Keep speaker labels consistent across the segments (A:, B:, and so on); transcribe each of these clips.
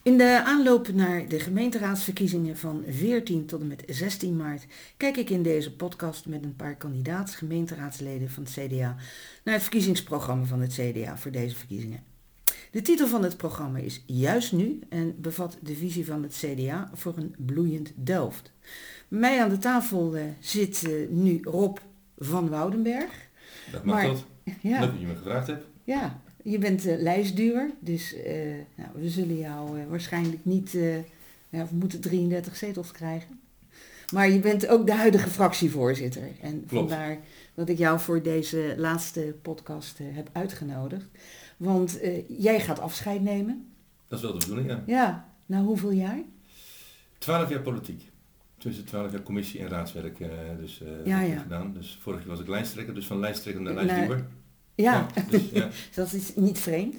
A: In de aanloop naar de gemeenteraadsverkiezingen van 14 tot en met 16 maart kijk ik in deze podcast met een paar gemeenteraadsleden van het CDA naar het verkiezingsprogramma van het CDA voor deze verkiezingen. De titel van het programma is Juist Nu en bevat de visie van het CDA voor een bloeiend Delft. Bij mij aan de tafel zit nu Rob van Woudenberg.
B: Dat mag dat.
A: Ja,
B: Leuk dat je me gevraagd hebt.
A: ja, je bent lijstduwer, dus we zullen jou waarschijnlijk niet, we moeten 33 zetels krijgen. Maar je bent ook de huidige fractievoorzitter. En
B: Klopt.
A: Vandaar dat ik jou voor deze laatste podcast heb uitgenodigd. Want jij gaat afscheid nemen.
B: Dat is wel de bedoeling, ja.
A: Ja, na hoeveel jaar?
B: 12 jaar politiek. Tussen 12 jaar commissie- en raadswerk heb ik gedaan. Dus vorig jaar was ik lijsttrekker, dus van lijsttrekker naar lijstduwer.
A: Ja,
B: Dus, ja.
A: Dat is niet vreemd.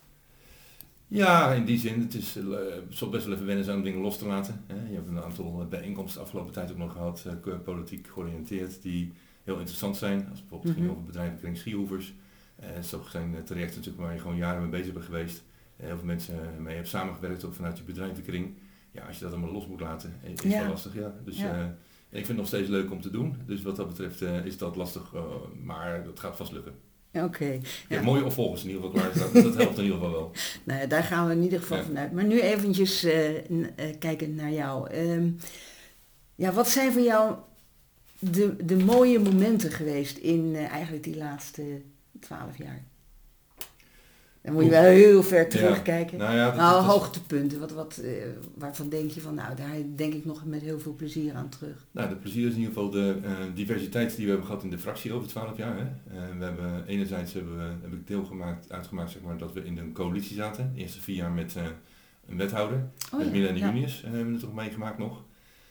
B: Ja, in die zin, het zal best wel even wennen zijn om dingen los te laten. Je hebt een aantal bijeenkomsten de afgelopen tijd ook nog gehad, politiek georiënteerd, die heel interessant zijn. Als het bijvoorbeeld ging over bedrijvenkring Schiehoevers. Zo zijn trajecten natuurlijk waar je gewoon jaren mee bezig bent geweest. Heel veel mensen mee hebt samengewerkt, ook vanuit je bedrijvenkring. Ja, als je dat allemaal los moet laten, is wel lastig, ja. Dus ik vind het nog steeds leuk om te doen. Dus wat dat betreft is dat lastig, maar dat gaat vast lukken.
A: Oké.
B: Je hebt mooie opvolgers in ieder geval klaar staan, dus dat helpt in ieder geval wel.
A: Nou ja, daar gaan we in ieder geval vanuit. Maar nu eventjes kijken naar jou. Wat zijn voor jou de mooie momenten geweest in eigenlijk die laatste 12 jaar? Dan moet je wel heel ver terugkijken. Hoogtepunten. Waarvan denk je van, nou, daar denk ik nog met heel veel plezier aan terug.
B: Nou, de plezier is in ieder geval de diversiteit die we hebben gehad in de fractie over 12 jaar. Hè. We hebben enerzijds heb ik deel uitgemaakt zeg maar, dat we in een coalitie zaten. De eerste 4 jaar met een wethouder. Met Milan en Junius hebben we het ook meegemaakt nog.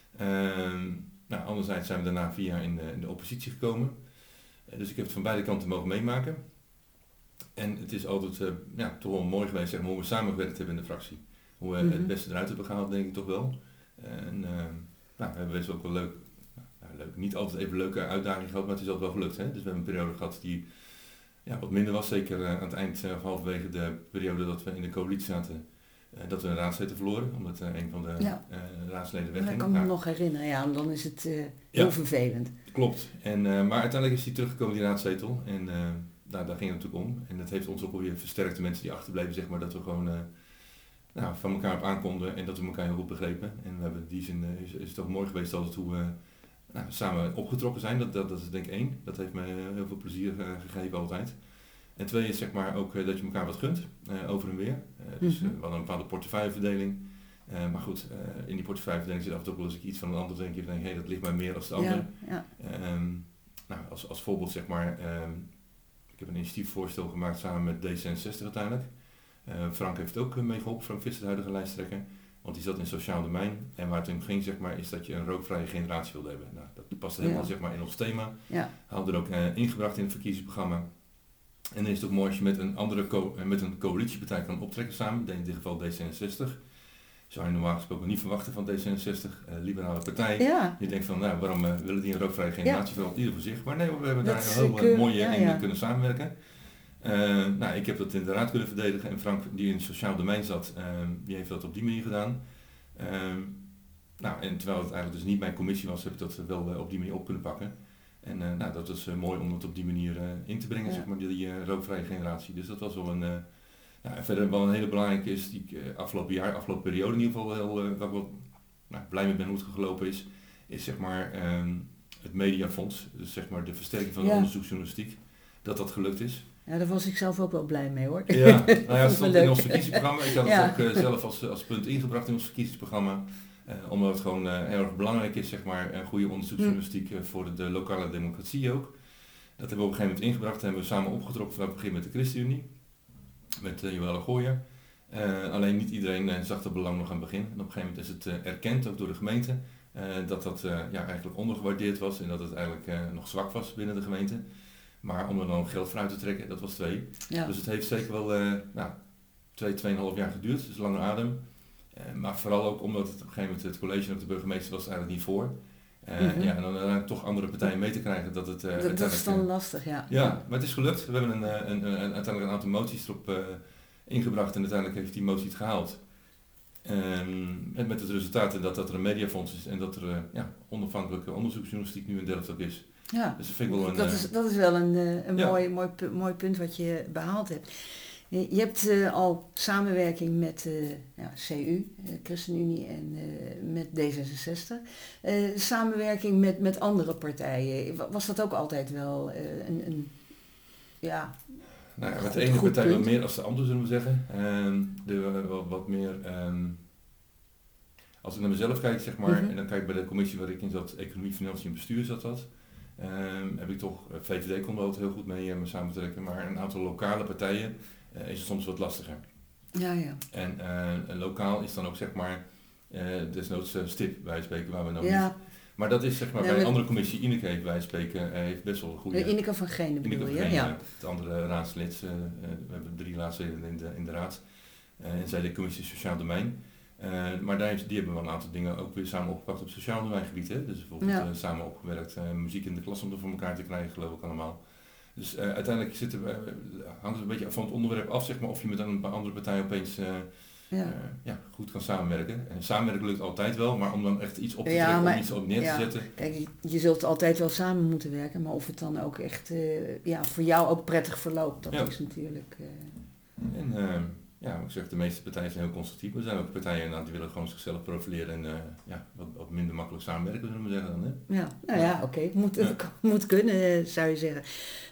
B: Anderzijds zijn we daarna 4 jaar in de oppositie gekomen. Dus ik heb het van beide kanten mogen meemaken. En het is altijd toch wel mooi geweest zeg maar, hoe we samengewerkt hebben in de fractie. Hoe we het beste eruit hebben gehaald, denk ik toch wel. We hebben best ook wel leuk, niet altijd even leuke uitdagingen gehad, maar het is altijd wel gelukt. Hè? Dus we hebben een periode gehad die wat minder was, zeker aan het eind of halverwege de periode dat we in de coalitie zaten. Dat we een raadslid verloren, omdat een van de raadsleden wegging.
A: Dat kan ik me nog herinneren, ja, en dan is het heel vervelend.
B: Klopt, maar uiteindelijk is hij teruggekomen, die raadzetel. En daar ging het natuurlijk om. En dat heeft ons ook alweer versterkt, de mensen die achterbleven, zeg maar, dat we gewoon van elkaar op aankonden en dat we elkaar heel goed begrepen. En we hebben in die zin is het ook mooi geweest altijd hoe we samen opgetrokken zijn. Dat is denk ik 1. Dat heeft mij heel veel plezier gegeven altijd. En 2 is zeg maar ook dat je elkaar wat gunt, over en weer. Dus we hadden een bepaalde portefeuilleverdeling. Maar goed, in die portefeuilleverdeling zit af en toe wel eens iets van een ander, denk je, dat ligt mij meer als de ander. Ja. Als voorbeeld zeg maar, ik heb een initiatiefvoorstel gemaakt samen met D66 uiteindelijk. Frank heeft ook meegeholpen, Frank Visser, de huidige lijsttrekker. Want die zat in sociaal domein. En waar het om ging zeg maar, is dat je een rookvrije generatie wilde hebben. Nou, dat past helemaal zeg maar, in ons thema. Ja. Hadden we er ook ingebracht in het verkiezingsprogramma. En dan is het ook mooi als je met een coalitiepartij kan optrekken samen, in dit geval D66. Zou je normaal gesproken niet verwachten van D66, liberale partij. Ja. Je denkt van, nou, waarom willen die een rookvrije generatie wel ieder voor zich? Maar nee, we hebben daar heel mooi in kunnen samenwerken. Ik heb dat in de raad kunnen verdedigen en Frank, die in het sociaal domein zat, die heeft dat op die manier gedaan. En terwijl het eigenlijk dus niet mijn commissie was, heb ik dat wel op die manier op kunnen pakken. En dat was mooi om het op die manier in te brengen, zeg maar, die rookvrije generatie. Dus dat was wel verder wel een hele belangrijke is, die afgelopen periode in ieder geval waar ik wel blij mee ben hoe het gelopen is zeg maar het mediafonds. Dus zeg maar de versterking van de onderzoeksjournalistiek, dat gelukt is.
A: Ja, daar was ik zelf ook wel blij mee hoor.
B: Ja, het stond in ons verkiezingsprogramma. Ik had het ook zelf als punt ingebracht in ons verkiezingsprogramma. Omdat het gewoon heel erg belangrijk is, zeg maar, een goede onderzoeksjournalistiek voor de lokale democratie ook. Dat hebben we op een gegeven moment ingebracht en hebben we samen opgetrokken vanaf het begin met de ChristenUnie. Met Joëlle Gooyer. Alleen niet iedereen zag dat belang nog aan het begin. En op een gegeven moment is het erkend, ook door de gemeente, dat eigenlijk ondergewaardeerd was en dat het eigenlijk nog zwak was binnen de gemeente. Maar om er dan geld voor uit te trekken, dat was 2. Ja. Dus het heeft zeker wel 2,5 jaar geduurd, dus lange adem. Maar vooral ook omdat het op een gegeven moment het college en de burgemeester was er eigenlijk niet voor. En dan uiteindelijk toch andere partijen mee te krijgen dat het...
A: dat is dan lastig, ja.
B: Ja, maar het is gelukt. We hebben uiteindelijk een aantal moties erop ingebracht en uiteindelijk heeft die motie het gehaald. En met het resultaat dat er een mediafonds is en dat er onafhankelijke onderzoeksjournalistiek nu in Delft ook is.
A: Ja,
B: Dus dat vind ik wel
A: dat is wel een
B: Ja.
A: mooi punt wat je behaald hebt. Je hebt al samenwerking met CU, ChristenUnie en met D66. Samenwerking met andere partijen. Was dat ook altijd wel
B: Nou ja, met
A: goed-
B: de ene
A: goed
B: partij wat
A: punt.
B: meer als de andere, zullen we zeggen. Wat meer... als ik naar mezelf kijk, zeg maar,
A: Mhm.
B: en dan kijk bij de commissie waar ik in zat, Economie, Financiën en Bestuur zat dat. Heb ik toch, VVD kon er altijd heel goed mee samen te trekken, maar een aantal lokale partijen is het soms wat lastiger.
A: Ja, ja.
B: En lokaal is dan ook zeg maar desnoods stip bij spreken waar we nou
A: Ja,
B: niet. Maar dat is zeg maar
A: Ja,
B: bij
A: met-
B: een andere commissie, Ineke heeft bij spreken, heeft best wel een goede...
A: Ineke van Genen
B: Ineke
A: bedoel je?
B: van
A: Ja.
B: Genen, het andere raadslid, we hebben 3 raadsleden in de raad. En zij de commissie Sociaal Domein. Maar die hebben wel een aantal dingen ook weer samen opgepakt op sociaal domeingebied. Hè? Dus bijvoorbeeld
A: Ja.
B: samen opgewerkt, muziek in de klas om er voor elkaar te krijgen, geloof ik allemaal. Dus uiteindelijk hangt het een beetje van het onderwerp af, zeg maar, of je met een paar andere partijen opeens goed kan samenwerken. En samenwerken lukt altijd wel, maar om dan echt iets op te
A: Ja,
B: trekken,
A: maar-
B: om iets op neer te zetten.
A: Kijk, je zult altijd wel samen moeten werken, maar of het dan ook echt voor jou ook prettig verloopt, dat
B: Ja.
A: is natuurlijk...
B: En ik zeg, de meeste partijen zijn heel constructief. Er zijn ook partijen inderdaad die willen gewoon zichzelf profileren en wat minder makkelijk samenwerken, zullen we zeggen dan. Hè?
A: Ja, nou ja, oké. Het
B: Ja.
A: moet kunnen, zou je zeggen.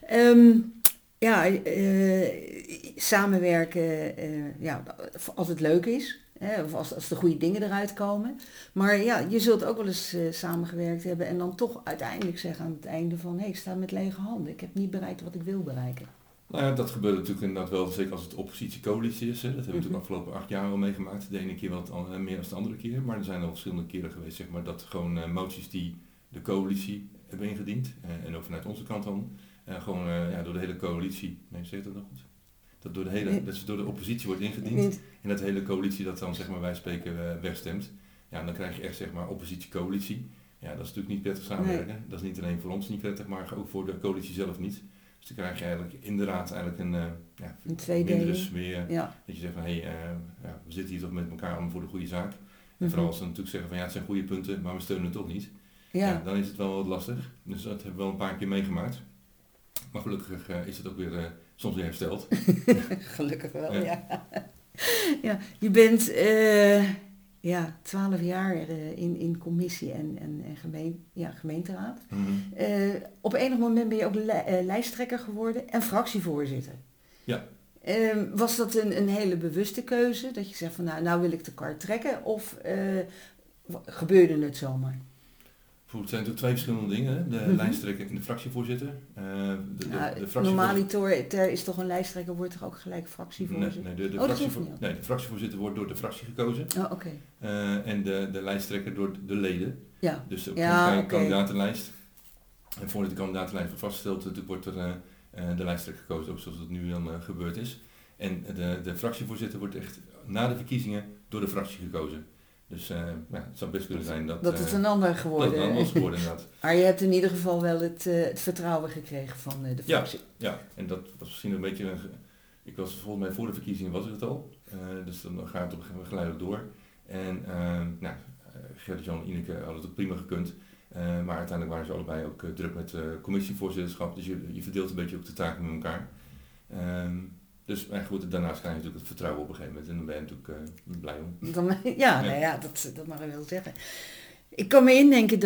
A: Samenwerken, als het leuk is, hè, of als de goede dingen eruit komen. Maar ja, je zult ook wel eens samengewerkt hebben en dan toch uiteindelijk zeggen aan het einde van, ik sta met lege handen. Ik heb niet bereikt wat ik wil bereiken.
B: Nou ja, dat gebeurt natuurlijk inderdaad wel, zeker als het oppositie-coalitie is. Hè. Dat hebben we natuurlijk afgelopen 8 jaar al meegemaakt. De ene keer wat meer dan de andere keer. Maar er zijn al verschillende keren geweest, zeg maar, dat gewoon moties die de coalitie hebben ingediend, en ook vanuit onze kant dan, door de hele coalitie, zeg dat nog goed? Dat door de oppositie wordt ingediend en dat de hele coalitie dat dan, zeg maar, wij spreken wegstemt. Ja, dan krijg je echt, zeg maar, oppositie-coalitie. Ja, dat is natuurlijk niet prettig samenwerken. Nee. Dat is niet alleen voor ons niet prettig, maar ook voor de coalitie zelf niet. Dus dan krijg je eigenlijk inderdaad een mindere sfeer.
A: Ja.
B: Dat je zegt van, we zitten hier toch met elkaar allemaal voor de goede zaak. En vooral als ze natuurlijk zeggen van, het zijn goede punten, maar we steunen het toch niet. Ja, dan is het wel wat lastig. Dus dat hebben we wel een paar keer meegemaakt. Maar gelukkig is het ook weer soms weer hersteld.
A: Gelukkig wel, ja. Ja, je bent 12 jaar in commissie en gemeenteraad.
B: Mm-hmm.
A: Op enig moment ben je ook lijsttrekker geworden en fractievoorzitter.
B: Ja.
A: Was dat een hele bewuste keuze? Dat je zegt van nou wil ik de kar trekken of gebeurde het zomaar?
B: Het zijn natuurlijk 2 verschillende dingen. De lijsttrekker en de fractievoorzitter. De
A: normaliter is toch een lijsttrekker, wordt toch ook gelijk fractievoorzitter?
B: Nee, de fractievoorzitter wordt door de fractie gekozen.
A: Oh, oké.
B: En de lijsttrekker door de leden.
A: Ja.
B: Dus op een kandidatenlijst. En voordat de kandidatenlijst wordt vastgesteld, wordt er de lijsttrekker gekozen, ook zoals het nu dan gebeurd is. En de fractievoorzitter wordt echt na de verkiezingen door de fractie gekozen. Dus het zou best kunnen zijn dat
A: het een ander geworden is.
B: Dat het een ander is geworden, inderdaad.
A: Maar je hebt in ieder geval wel het vertrouwen gekregen van de fractie.
B: Ja, en dat was misschien een beetje... Ik was volgens mij voor de verkiezingen was het al. Dus dan gaat het op geleidelijk door. En Gert-Jan en Ineke hadden het ook prima gekund. Maar uiteindelijk waren ze allebei ook druk met commissievoorzitterschap. Dus je verdeelt een beetje ook de taken met elkaar. Dus goed, daarnaast krijg je natuurlijk het vertrouwen op een gegeven moment en dan ben je natuurlijk blij om.
A: Dat mag ik wel zeggen. Ik kan me indenken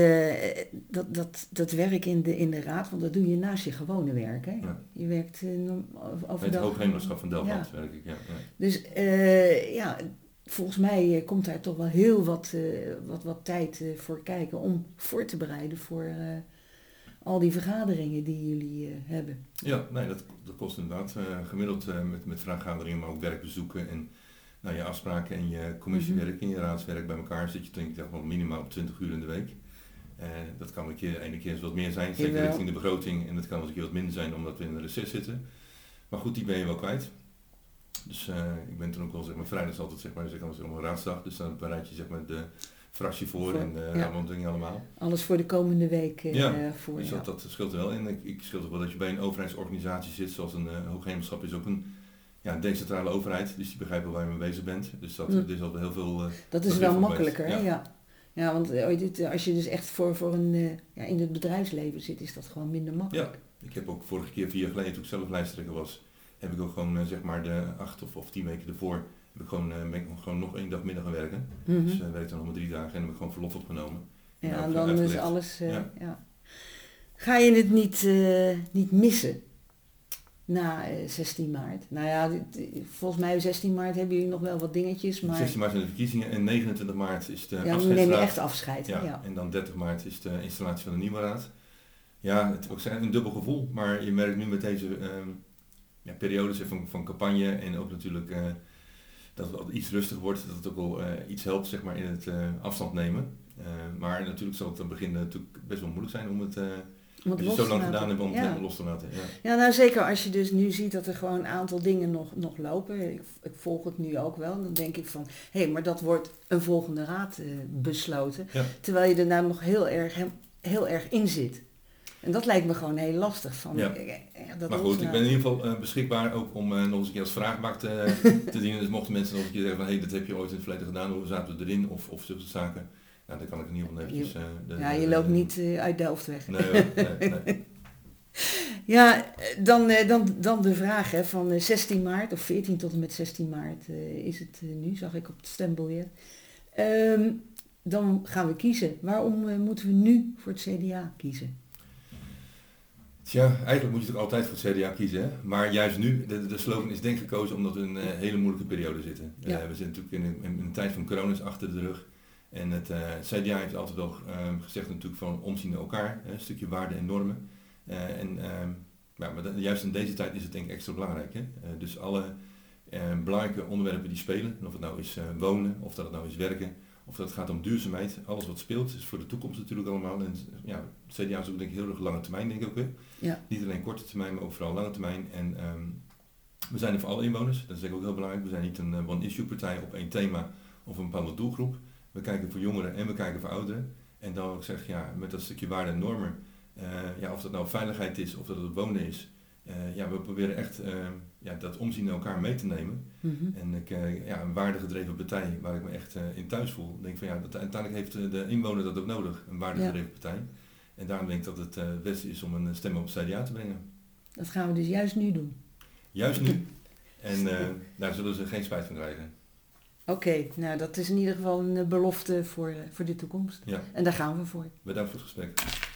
A: dat werk in de raad, want dat doe je naast je gewone werk. Hè? Ja. Je werkt overdag.
B: Het Hoogheemraadschap van Delft werk ik, ja.
A: Dus volgens mij komt daar toch wel heel wat tijd voor kijken om voor te bereiden voor... al die vergaderingen die jullie hebben.
B: Ja, nee, dat kost inderdaad gemiddeld met vergaderingen, maar ook werkbezoeken en je afspraken en je commissiewerk en je raadswerk bij elkaar zit je denk ik wel minimaal op 20 uur in de week. Dat kan de ene keer eens wat meer zijn, zeker richting de begroting, en dat kan een keer wat minder zijn omdat we in een reces zitten. Maar goed, die ben je wel kwijt. Dus ik ben toen ook wel, zeg maar, vrijdag is altijd, zeg maar een raadsdag, dus dan bereid je, zeg maar, de fractie voor en allemaal dingen allemaal.
A: Alles voor de komende week voor.
B: Dus dat scheelt wel. En ik scheelt ook wel dat je bij een overheidsorganisatie zit, zoals een hoogheemschap is ook een een decentrale overheid, dus die begrijpen waar je mee bezig bent. Dus dat is al heel veel...
A: dat is wel makkelijker, hè? Ja. Ja, want als je dus echt voor een, in het bedrijfsleven zit, is dat gewoon minder makkelijk.
B: Ja, ik heb ook vorige keer 4 jaar geleden, toen ik zelf lijsttrekker was, heb ik ook gewoon zeg maar de 8 of 10 weken ervoor, ben ik gewoon nog 1 dag minder gaan werken. Dus werkte dan nog maar 3 dagen en heb ik gewoon verlof opgenomen.
A: Ja, en dan is alles... ja. Ga je het niet missen na 16 maart? Nou ja, volgens mij 16 maart hebben jullie nog wel wat dingetjes, maar...
B: 16 maart zijn de verkiezingen en 29 maart is de afscheidsraad.
A: Ja, dan neem je echt afscheid.
B: Ja, en dan 30 maart is de installatie van de nieuwe raad. Ja, het is ook een dubbel gevoel, maar je merkt nu met deze periodes van campagne en ook natuurlijk dat het iets rustiger wordt, dat het ook wel iets helpt zeg maar, in het afstand nemen. Maar natuurlijk zal het aan het begin natuurlijk best wel moeilijk zijn om het... Als je het zo lang gedaan hebt om het helemaal los te laten.
A: Ja, nou zeker als je dus nu ziet dat er gewoon een aantal dingen nog lopen. Ik volg het nu ook wel. Dan denk ik van, maar dat wordt een volgende raad besloten. Ja. Terwijl je er nou nog heel erg in zit. En dat lijkt me gewoon heel lastig. Van,
B: maar goed, ik ben in ieder geval beschikbaar ook om nog eens een keer als vraagbaak te dienen. Dus mochten mensen nog een keer zeggen van, dat heb je ooit in het verleden gedaan, hoe zaten we erin of zulke zaken. Ja, dan kan ik in ieder geval eventjes...
A: je loopt niet uit Delft weg.
B: Nee.
A: Ja, dan de vraag van 16 maart of 14 tot en met 16 maart is het nu, zag ik op het stembiljet. Dan gaan we kiezen. Waarom moeten we nu voor het CDA kiezen?
B: Tja, eigenlijk moet je toch altijd voor het CDA kiezen, hè? Maar juist nu, de slogan is denk ik gekozen omdat we in een hele moeilijke periode zitten. Ja. We zitten natuurlijk in een tijd van corona achter de rug. En het CDA heeft altijd wel gezegd natuurlijk van omzien naar elkaar, een stukje waarden en normen. Maar juist in deze tijd is het denk ik extra belangrijk. Hè? Dus alle belangrijke onderwerpen die spelen, of het nou is wonen, of dat het nou is werken, of dat het gaat om duurzaamheid, alles wat speelt, is voor de toekomst natuurlijk allemaal. En ja, het CDA is ook denk ik heel erg lange termijn denk ik ook weer. Ja. Niet alleen korte termijn, maar ook vooral lange termijn. En we zijn er voor alle inwoners, dat is denk ik ook heel belangrijk. We zijn niet een one-issue partij op één thema of een bepaalde doelgroep. We kijken voor jongeren en we kijken voor ouderen. En dan zeg ik, met dat stukje waarde en normen, of dat nou veiligheid is of dat het wonen is. We proberen echt dat omzien naar elkaar mee te nemen. Mm-hmm. En een waardegedreven partij waar ik me echt in thuis voel. Ik denk van dat uiteindelijk heeft de inwoner dat ook nodig, een waardegedreven partij. En daarom denk ik dat het beste is om een stem op het CDA te brengen.
A: Dat gaan we dus juist nu doen.
B: Juist nu. En daar zullen ze geen spijt van krijgen.
A: Oké, nou dat is in ieder geval een belofte voor de toekomst. Ja. En daar gaan we voor.
B: Bedankt voor het gesprek.